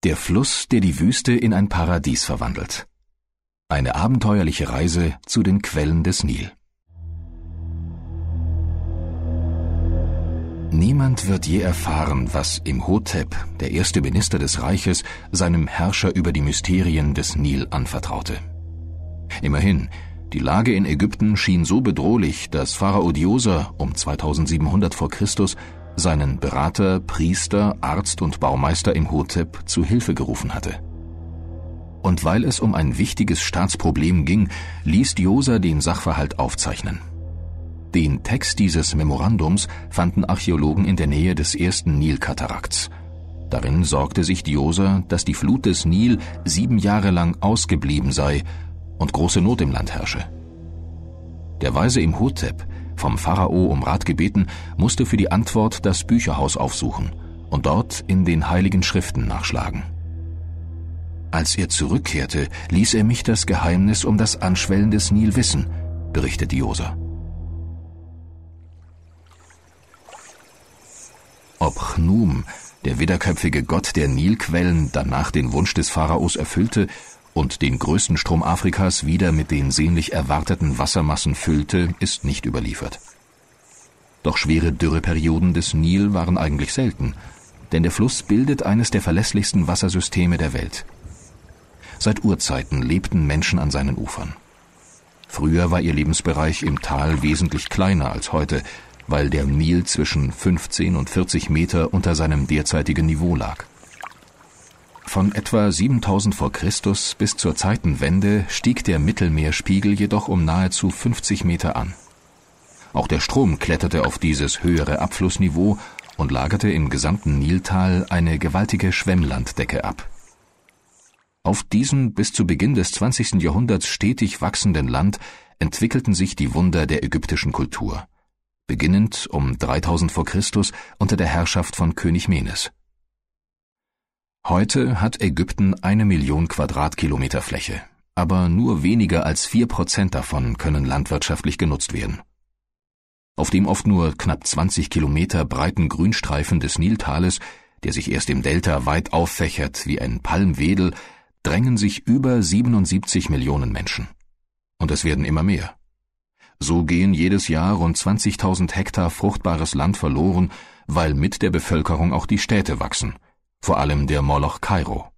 Der Fluss, der die Wüste in ein Paradies verwandelt. Eine abenteuerliche Reise zu den Quellen des Nil. Niemand wird je erfahren, was Imhotep, der erste Minister des Reiches, seinem Herrscher über die Mysterien des Nil anvertraute. Immerhin, die Lage in Ägypten schien so bedrohlich, dass Pharao Djoser um 2700 vor Christus seinen Berater, Priester, Arzt und Baumeister Imhotep zu Hilfe gerufen hatte. Und weil es um ein wichtiges Staatsproblem ging, ließ Djoser den Sachverhalt aufzeichnen. Den Text dieses Memorandums fanden Archäologen in der Nähe des ersten Nilkatarakts. Darin sorgte sich Djoser, dass die Flut des Nil 7 Jahre lang ausgeblieben sei und große Not im Land herrsche. Der weise Imhotep, vom Pharao um Rat gebeten, musste für die Antwort das Bücherhaus aufsuchen und dort in den heiligen Schriften nachschlagen. Als er zurückkehrte, ließ er mich das Geheimnis um das Anschwellen des Nil wissen, berichtet Djoser. Ob Chnum, der widderköpfige Gott der Nilquellen, danach den Wunsch des Pharaos erfüllte und den größten Strom Afrikas wieder mit den sehnlich erwarteten Wassermassen füllte, ist nicht überliefert. Doch schwere Dürreperioden des Nil waren eigentlich selten, denn der Fluss bildet eines der verlässlichsten Wassersysteme der Welt. Seit Urzeiten lebten Menschen an seinen Ufern. Früher war ihr Lebensbereich im Tal wesentlich kleiner als heute, weil der Nil zwischen 15 und 40 Meter unter seinem derzeitigen Niveau lag. Von etwa 7000 vor Christus bis zur Zeitenwende stieg der Mittelmeerspiegel jedoch um nahezu 50 Meter an. Auch der Strom kletterte auf dieses höhere Abflussniveau und lagerte im gesamten Niltal eine gewaltige Schwemmlanddecke ab. Auf diesem bis zu Beginn des 20. Jahrhunderts stetig wachsenden Land entwickelten sich die Wunder der ägyptischen Kultur, beginnend um 3000 vor Christus unter der Herrschaft von König Menes. Heute hat Ägypten 1 Million Quadratkilometer Fläche, aber nur weniger als 4% davon können landwirtschaftlich genutzt werden. Auf dem oft nur knapp 20 Kilometer breiten Grünstreifen des Niltales, der sich erst im Delta weit auffächert wie ein Palmwedel, drängen sich über 77 Millionen Menschen. Und es werden immer mehr. So gehen jedes Jahr rund 20.000 Hektar fruchtbares Land verloren, weil mit der Bevölkerung auch die Städte wachsen, vor allem der Moloch Kairo.